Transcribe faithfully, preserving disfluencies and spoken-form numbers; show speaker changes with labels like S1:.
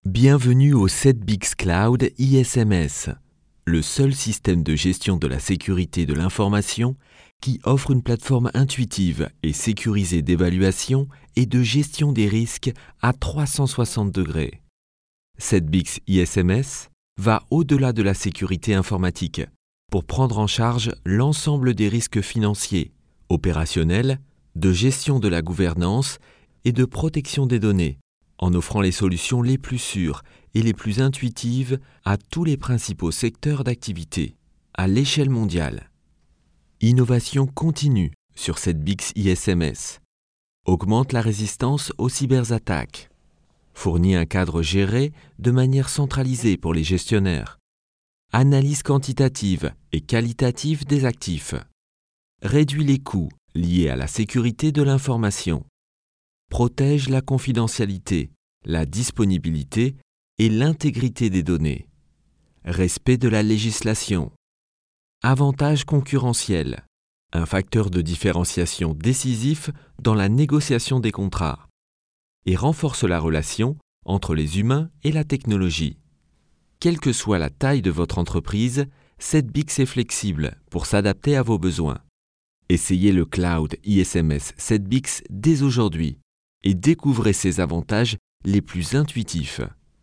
S1: Bienvenue au SetBix Cloud I S M S, le seul système de gestion de la sécurité de l'information qui offre une plateforme intuitive et sécurisée d'évaluation et de gestion des risques à trois cent soixante degrés. SetBix I S M S va au-delà de la sécurité informatique pour prendre en charge l'ensemble des risques financiers, opérationnels, de gestion de la gouvernance et de protection des données, en offrant les solutions les plus sûres et les plus intuitives à tous les principaux secteurs d'activité, à l'échelle mondiale. Innovation continue sur SetBix I S M S. Augmente la résistance aux cyberattaques. Fournit un cadre géré de manière centralisée pour les gestionnaires. Analyse quantitative et qualitative des actifs. Réduit les coûts liés à la sécurité de l'information. Protège la confidentialité, la disponibilité et l'intégrité des données. Respect de la législation. Avantage concurrentiel, un facteur de différenciation décisif dans la négociation des contrats, et renforce la relation entre les humains et la technologie. Quelle que soit la taille de votre entreprise, SetBix est flexible pour s'adapter à vos besoins. Essayez le Cloud I S M S SetBix dès aujourd'hui et découvrez ses avantages les plus intuitifs.